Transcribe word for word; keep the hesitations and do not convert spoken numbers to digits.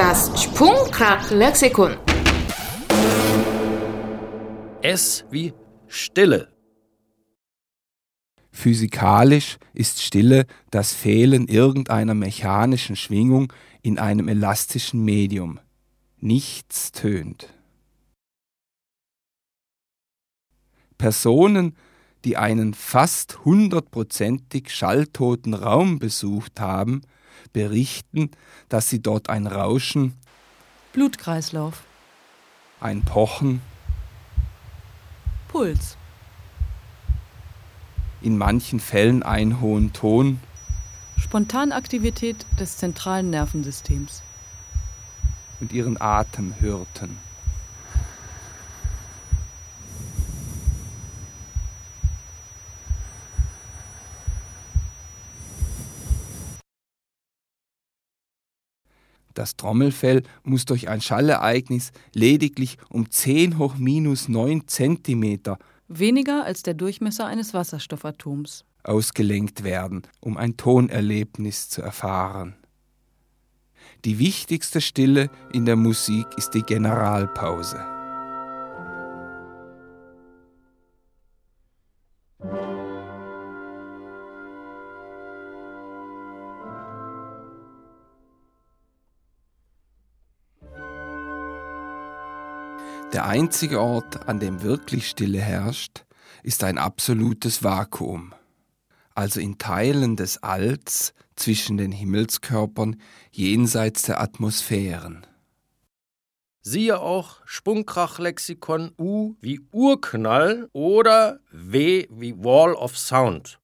Das Sprungkrach-Lexikon. S wie Stille. Physikalisch ist Stille das Fehlen irgendeiner mechanischen Schwingung in einem elastischen Medium. Nichts tönt. Personen, die einen fast hundertprozentig schalltoten Raum besucht haben, berichten, dass sie dort ein Rauschen, Blutkreislauf, ein Pochen, Puls, in manchen Fällen einen hohen Ton, Spontanaktivität des zentralen Nervensystems und ihren Atem hörten. Das Trommelfell muss durch ein Schallereignis lediglich um zehn hoch minus neun Zentimeter weniger als der Durchmesser eines Wasserstoffatoms ausgelenkt werden, um ein Tonerlebnis zu erfahren. Die wichtigste Stille in der Musik ist die Generalpause. Der einzige Ort, an dem wirklich Stille herrscht, ist ein absolutes Vakuum, also in Teilen des Alls zwischen den Himmelskörpern jenseits der Atmosphären. Siehe auch Sprungkrach-Lexikon U wie Urknall oder W wie Wall of Sound.